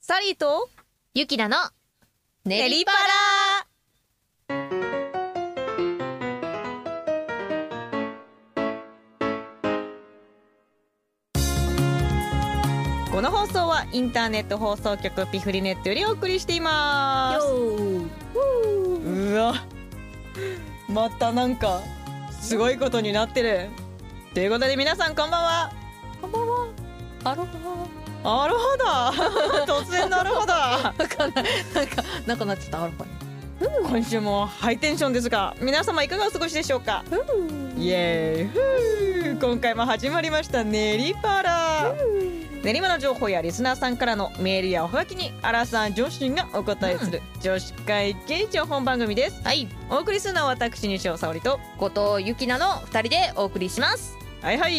サリーとゆきなのネリパラ。この放送はインターネット放送局ピフリネットよりお送りしています。うわ、またなんかすごいことになってるということで、皆さんこんばんは。 こんばんは。アロハ。 アロハだ突然のアロハだわかんない、なんかなっちゃったアロハに。 今週もハイテンションですが、皆様いかがお過ごしでしょうか。イエーイ。今回も始まりましたネリパラ。練馬の情報やリスナーさんからのメールやおはがきにアラサー女子がお答えする女子会系情報番組です。 はい、 お送りするのは私西尾沙織と後藤ゆきなの2人でお送りします。 はいはい、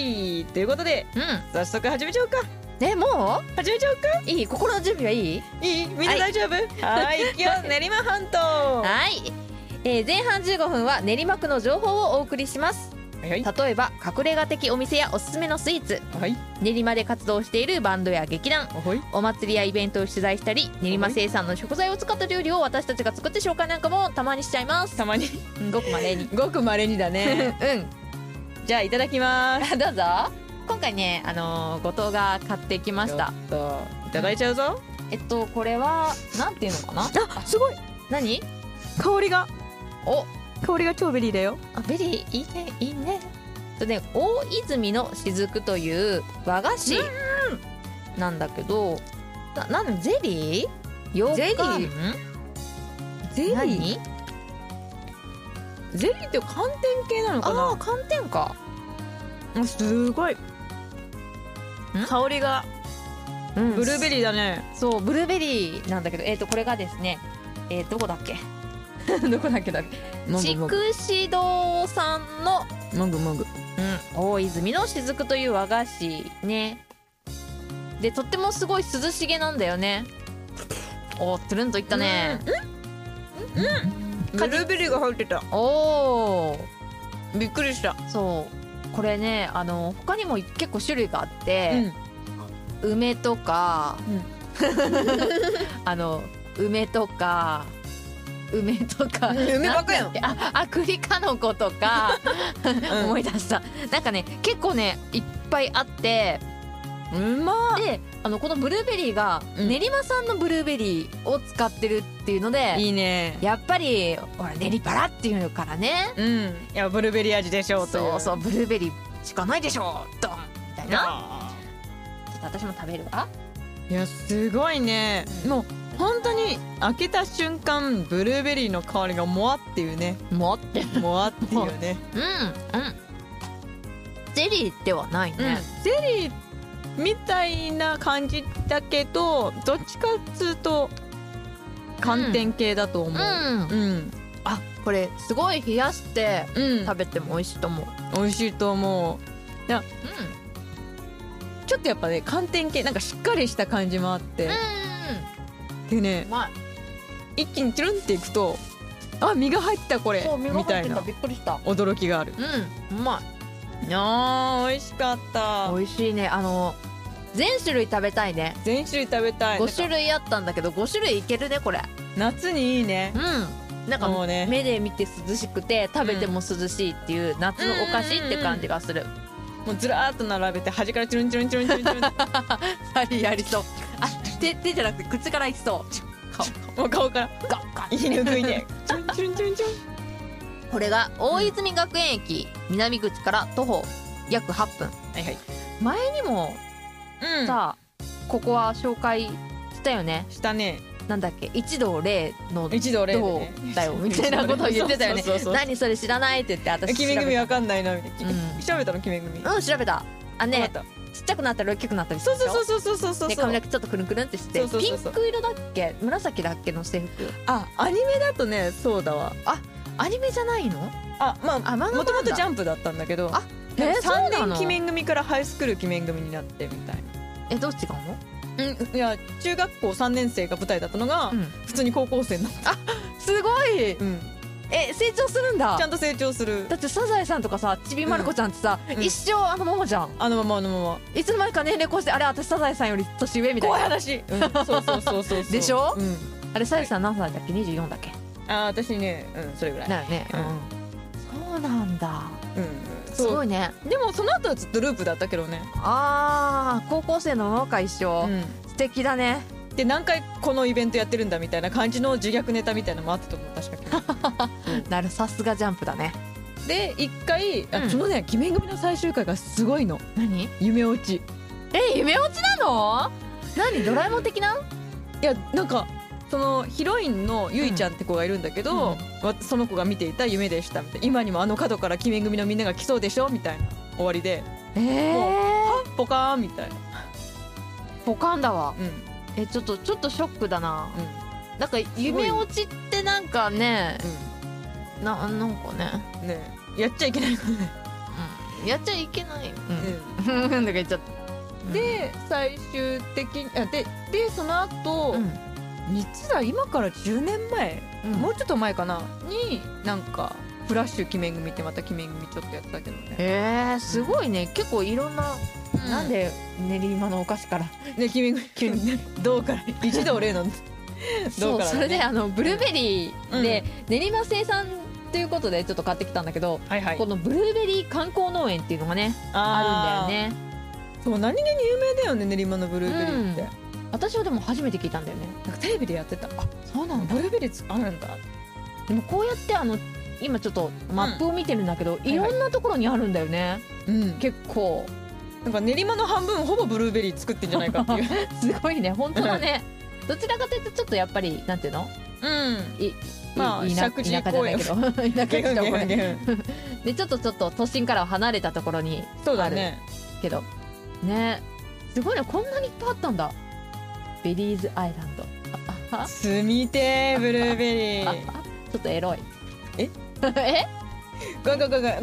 ということで早速始めちゃおうか。 も始めちゃおうか。 いい、心の準備はいい？ いい？みんな大丈夫？はい、行くよ練馬半島。 はい、前半15分は練馬区の情報をお送りします。 はいはい、 例えば隠れ家的お店やおすすめのスイーツ、 はい、 練馬で活動しているバンドや劇団、 はい、 お祭りやイベントを取材したり、練馬生産の食材を使った料理を私たちが作って紹介なんかもたまにしちゃいます。 たまにごくまれにごくまれにだねじゃあいただきますどうぞ。今回ね、後藤が買ってきました。 ちょっといただいちゃうぞ。 これはなんていうのかな。 あ、すごい。 何？ 香りが超ベリーだよ。 あ、ベリーいいね、いいね。大泉の雫という和菓子なんだけど、なんゼリー？ようかん？ ゼリー？ 何？ ゼリーって寒天系なのかな。 ああ、寒天か。 すごい香りが、ブルーベリーだね。 そう、ブルーベリーなんだけど、これがですね、どこだっけどこだっけ筑紫堂さんの大泉の雫という和菓子ね。で、とってもすごい涼しげなんだよね。おー、トゥルンといったね。 ブルーベリーが入ってた。 おー、 びっくりした。 そうこれね、他にも結構種類があって、梅とか、梅とか梅ばっかやん。栗かの子とか思い出した。なんかね、結構ねいっぱいあって、でこのブルーベリーが練馬産のブルーベリーを使ってるっていうので、 いいね。 やっぱりほら練りパラっていうからね、 いやブルーベリー味でしょうと。 そうブルーベリーしかないでしょうドンみたいな。ちょっと私も食べるわ。 いやすごいね。もう本当に開けた瞬間ブルーベリーの香りがもわっていうね。 もわっていうねゼリーではないね。 ゼリーみたいな感じだけど、どっちかっつうと寒天系だと思う。 あ、これすごい冷やして食べても美味しいと思う。 美味しいと思う。ちょっとやっぱね寒天系なんかしっかりした感じもあって、でね、一気にチュルンっていくと、あ、身が入ったこれみたいなびっくりした驚きがある。 うまい。 美味しかった。 美味しいね。全種類食べたいね。 全種類食べたい。 5種類あったんだけど5種類いけるねこれ。 夏にいいね。 なんかもうね、目で見て涼しくて食べても涼しいっていう夏のお菓子って感じがする。 もうずらーっと並べて端からチュルンチュルンチュルンチュルンチュルンサリーやりそう。あ、手じゃなくて口からいきそう。 もう顔からガッガッいいね、抜いてチュルンチュルンチュルンチュルン。 これが大泉学園駅南口から徒歩約8分。前にもさあここは紹介したよね。 したね。 なんだっけ、一道例の一道例だよみたいなことを言ってたよね。何それ知らないって言って、私決め組わかんないなみたいな。調べたの決め組。 調べた。ちっちゃくなったり大きくなったりするでしょ。 そう。 で髪の毛ちょっとくるんくるんってして、ピンク色だっけ紫だっけの制服。 あ、アニメだとねそうだわ。 あ、アニメじゃないの？ もともとジャンプだったんだけど、3年鬼面組からハイスクール鬼面組になってみたいな。 どう違うの？ いや中学校3年生が舞台だったのが、普通に高校生になった。 あ、すごい。 成長するんだ。 ちゃんと成長する。 だってサザエさんとかさ、ちびまる子ちゃんってさ、一生あのままじゃん。 あのままあのまま。 いつの間にか年齢越して、あれ私サザエさんより年上みたいな。 怖い話。そうでしょ。 うんあれサザエさん何歳だっけ、24だっけ。 私ね、それぐらいだよね。そうなんだ。すごいね。 でもその後はずっとループだったけどね。 高校生のままか一緒。素敵だね。 で何回このイベントやってるんだみたいな感じの自虐ネタみたいなのもあったと思う、確かに。 なる、さすがジャンプだね。 で一回そのね、鬼面組の最終回がすごいの。 何？ 夢落ち。 夢落ちなの？何、ドラえもん的な？ いや、なんかそのヒロインのゆいちゃんって子がいるんだけど、その子が見ていた夢でしたみたいな。今にもあの角から鬼面組のみんなが来そうでしょみたいな終わりで、もうはっポカーンみたいな。 ポカンだわ。ちょっとショックだな。なんか夢落ちってなんかね、なんかねやっちゃいけないことね。 やっちゃいけない。だから言っちゃった。 で最終的にでその後、いつだ、今から10年前、もうちょっと前かなに、なんかフラッシュ鬼面組ってまた鬼面組ちょっとやってたけどね。 すごいね。結構いろんな、なんで練馬のお菓子からね、鬼面組急に銅から一銅例なんです。 そう、それでブルーベリーで練馬生産ということでちょっと買ってきたんだけど、このブルーベリー観光農園っていうのがねあるんだよね。 そう、何気に有名だよね、練馬のブルーベリーって。 私はでも初めて聞いたんだよね。 なんかテレビでやってた。あ、 そうなんだ。 ブルーベリーあるんだ。 でもこうやって今ちょっとマップを見てるんだけど、いろんなところにあるんだよね。結構なんか練馬の半分ほぼブルーベリー作ってんじゃないかっていう。 すごいね、本当だね。どちらかというとちょっとやっぱりなんていうの、まあ田舎じゃないけど、田舎の公園でちょっと都心からは離れたところにあるけどね。すごいね、こんなにいっぱいあったんだ。ベリーズアイランド。 住みてー、ブルーベリー。 ちょっとエロい。 ごめん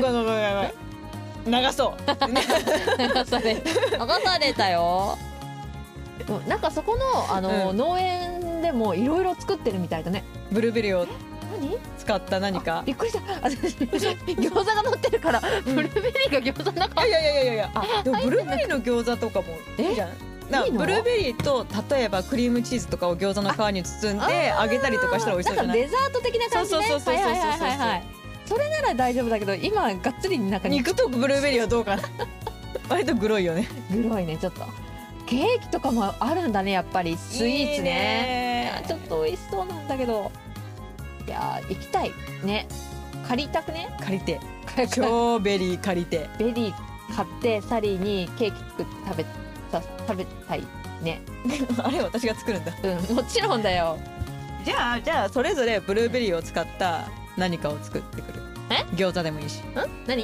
流そう。 流されたよ。なんかそこの農園でもいろいろ作ってるみたいだね。 ブルーベリーを使った何か。 びっくりした。餃子が乗ってるからブルーベリーが餃子の中。 いやでもブルーベリーの餃子とかもいいじゃん。ブルーベリーと例えばクリームチーズとかを餃子の皮に包んで揚げたりとかしたら美味しそうじゃない？ なんかデザート的な感じね。そうそれなら大丈夫だけど、今がっつり中に肉とブルーベリーはどうかな。割とグロいよね。 グロいね、ちょっと。ケーキとかもあるんだね、やっぱり。スイーツね。ちょっと美味しそうなんだけど。いや行きたいね。借りたくね。 借りて超ベリー借りて、 ベリー買ってサリーにケーキ作って食べたいね。 あれ私が作るんだ。 もちろんだよ。 じゃあそれぞれブルーベリーを使った何かを作ってくる。餃子でもいいし。 何？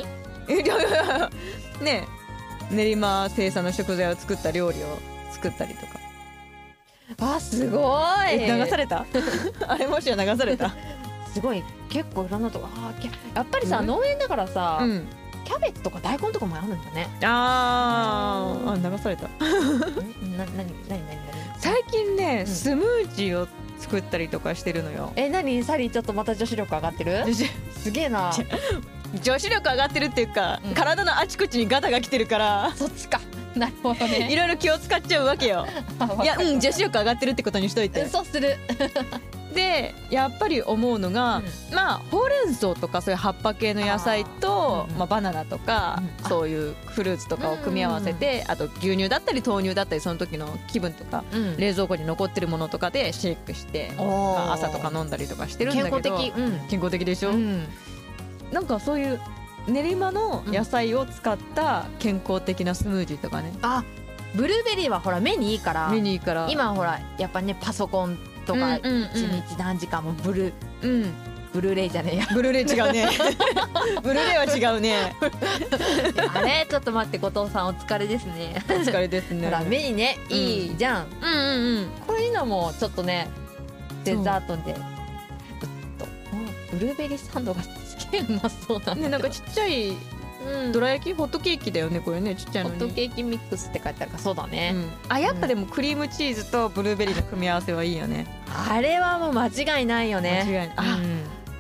ねえ、練馬生産の食材を作った料理を作ったりとか。 すごい。 流された？あれもしや流された？ すごい、結構いろんなとこ。やっぱりさ、農園だからさ、キャベツとか大根とかもあるんだね。 流された。 何最近ね、スムージーを作ったりとかしてるのよ。 何サリー、ちょっとまた女子力上がってる？すげえな。 女子力上がってるっていうか、体のあちこちにガタが来てるから。 そっちか。なるほどね。 いろいろ気を使っちゃうわけよ。いや、女子力上がってるってことにしといて。 そうする。 でやっぱり思うのが、ほうれん草とかそういう葉っぱ系の野菜と、バナナとか、そういうフルーツとかを組み合わせて、あと牛乳だったり豆乳だったり、その時の気分とか、冷蔵庫に残ってるものとかでシェイクして、朝とか飲んだりとかしてるんだけど、健康的でしょ。なんかそういう練馬の野菜を使った健康的なスムージーとかね。 ブルーベリーはほら目にいいから。今ほらやっぱね、パソコンとか一日何時間もブルーレイじゃねえや。 ブルーレイ違うね。ブルーレイは違うね。 あれちょっと待って、後藤さんお疲れですね。 お疲れですね。 ほら目にねいいじゃん。こういうのもちょっとね、デザートでブルーベリーサンドがすげえうまそうなんだけど。 なんかちっちゃいどら焼き、ホットケーキだよね、これね、ちっちゃいのに。 ホットケーキミックスって書いてあるから、そうだね。 やっぱでもクリームチーズとブルーベリーの組み合わせはいいよね。 あれはもう間違いないよね。 間違いない。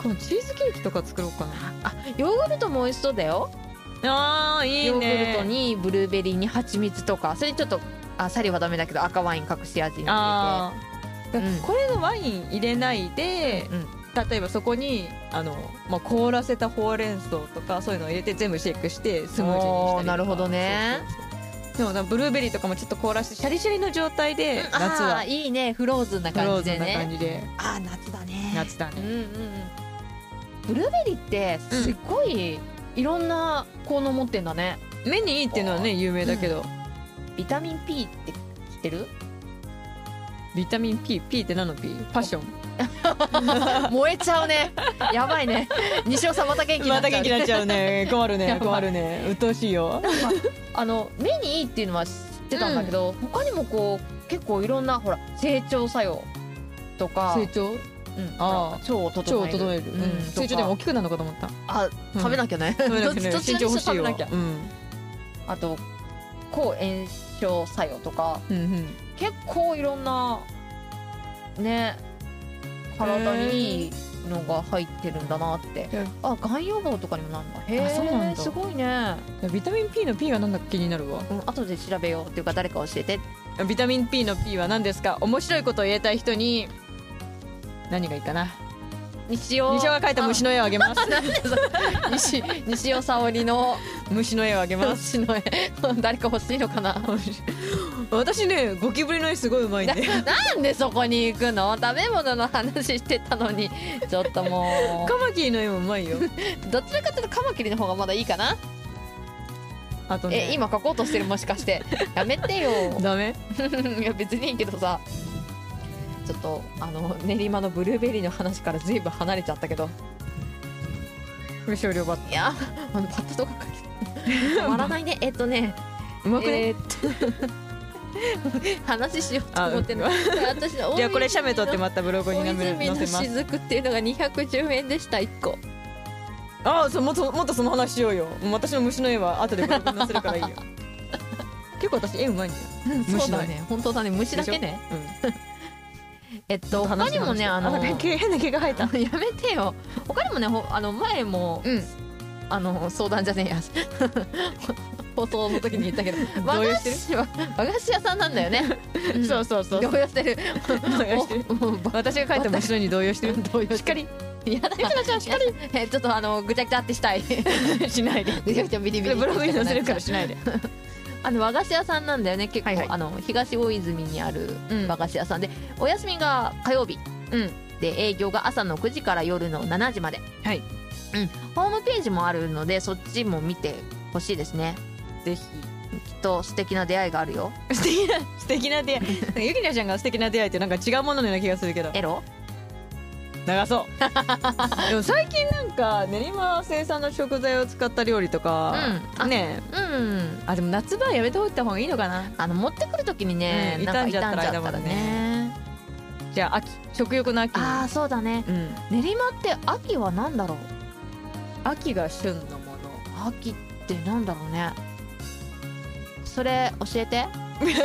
このチーズケーキとか作ろうかあ、ヨーグルトも美味しそうだよ。 な。あーいいね。 ヨーグルトにブルーベリーに蜂蜜とか、それちょっとサリはダメだけど赤ワイン隠し味に入れて、 これのワイン入れないで、例えばそこに凍らせたほうれん草とかそういうのを入れて全部シェイクしてスムージーにしたりとか。 なるほどね。 でもブルーベリーとかもちょっと凍らしてシャリシャリの状態で、夏はいいね、フローズンな感じでね。 フローズンな感じで。 夏だね。 夏だね。 ブルーベリーってすっごいいろんな効能持ってんだね。 目にいいっていうのはね有名だけど、 ビタミン P って知ってる？ ビタミン P って何の P？ パッション燃えちゃうね。やばいね。西尾さんまた元気になっちゃう。 また元気になっちゃうね。困るね困るね。鬱陶しいよ。 目にいいっていうのは知ってたんだけど、他にもこう結構いろんなほら成長作用とか、 成長、腸を整える、成長でも大きくなるのかと思った。 食べなきゃね。 どっち身長欲しいよ。 あと抗炎症作用とか、結構いろんなね体にいいのが入ってるんだなって。がん予防とかにもなるんだ。へえ、そうなんだ。すごいね。 ビタミン P の P がなんだか気になるわ。 後で調べようっていうか誰か教えて。 ビタミン P の P は何ですか？面白いことを言えたい人に何がいいかな。西尾が描いた虫の絵をあげます。 西尾沙織の虫の絵をあげます。 虫の絵誰か欲しいのかな。 私ねゴキブリの絵すごいうまいんで。 なんでそこに行くの？食べ物の話してたのに。ちょっともうカマキリの絵もうまいよ。 どちらかというとカマキリの方がまだいいかな。あとね、今描こうとしてる？もしかしてやめてよ。 ダメ？ いや別にいいけどさ、ちょっと練馬のブルーベリーの話からずいぶん離れちゃったけど、 これ少量バット。 いやバットとか止まらないね。 うまくね。 話しようと思ってるの。私のじゃあこれ写メ撮ってまたブログに載せます。 大泉の雫っていうのが210円でした1個。 もっとその話しようよ。私の虫の絵は後でブログに載せるからいいよ。結構私絵うまいんだよ。 そうだね、本当だね。虫だけね。他にもね変な毛が生えた。 やめてよ。他にもね前も相談じゃねえや放送の時に言ったけど、和菓子屋さんなんだよね。 そう動揺してる。 私が描いた虫の絵に動揺してる。しっかり。 やだ。しっかり。ちょっとぐちゃぐちゃってしたい。 しないで。 ぐちゃぐちゃビリビリ。 ブログに載せるからしないで。 和菓子屋さんなんだよね。結構東大泉にある和菓子屋さんで、お休みが火曜日で営業が朝の9時から夜の7時まで。ホームページもあるのでそっちも見てほしいですね。ぜひ。きっと素敵な出会いがあるよ。 素敵な出会い。ゆきなちゃんが素敵な出会いってなんか違うもののような気がするけど。 エロ？ 長そう。でも最近なんか練馬生産の食材を使った料理とかね。でも夏場はやめておいた方がいいのかな。 持ってくる時にね、 傷んじゃったらね。じゃあ秋、食欲の秋に。 そうだね。練馬って秋はなんだろう。 秋が旬のもの。秋ってなんだろうね。それ教えて。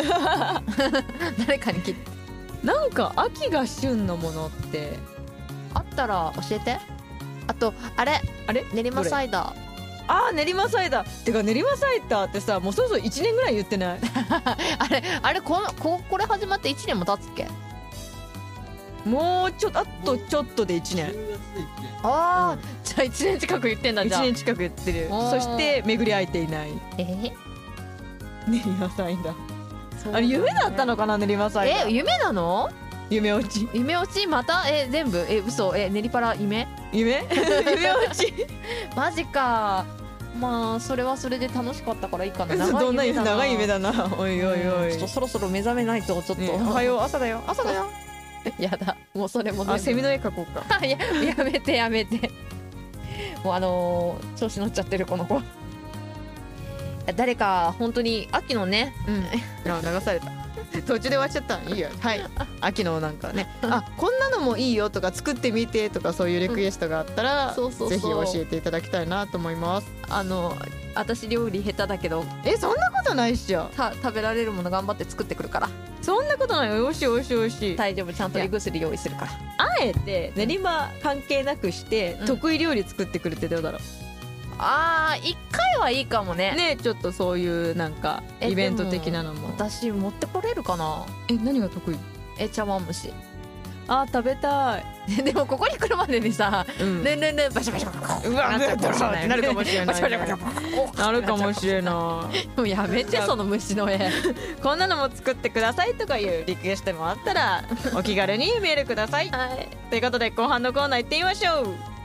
誰かに聞いて。 なんか秋が旬のものってあったら教えて。あとあれ練馬サイダー。 練馬サイダー。てか練馬サイダーってさ、もうそろそろ1年ぐらい言ってない？ あれこれ始まって1年も経つっけ？ もうちょっと、あとちょっとで1年。 じゃあ1年近く言ってんだ。じゃあ 1年近く言ってる。そして巡り合えていない。練馬サイダー。あれ夢だったのかな、練馬サイダー。 夢なの？ 夢落ちまた全部嘘練りパラ夢夢落ちマジか。まあそれはそれで楽しかったからいいかな。 どんな長い夢だな。おいおいおい、 ちょっとそろそろ目覚めないと。ちょっとおはよう、朝だよ。 やだ、もうそれもセミの絵描こうか。 やめてもう調子乗っちゃってるこの子。誰か本当に秋のね、 流された。途中で終わっちゃった。いいよ。秋のなんかね、こんなのもいいよとか作ってみてとかそういうリクエストがあったらぜひ教えていただきたいなと思います。 私料理下手だけどそんなことないっしょ。 食べられるもの頑張って作ってくるから。 そんなことないよ。おいしいおいしいおいしい。 大丈夫、ちゃんと胃薬用意するから。 あえて練馬関係なくして、得意料理作ってくるってどうだろう。 1回はいいかもね。 ね、ちょっとそういうなんかイベント的なのも。 私持ってこれるかな。 何が得意？ 茶碗蒸し。 食べたい。 でもここに来るまでにさ、ねんバシャバシャ、 うわなるかもしれない。なるかもしれない。もうやめてその虫の絵。 こんなのも作ってくださいとかいうリクエストもあったらお気軽にメールください。ということで後半のコーナー行ってみましょう。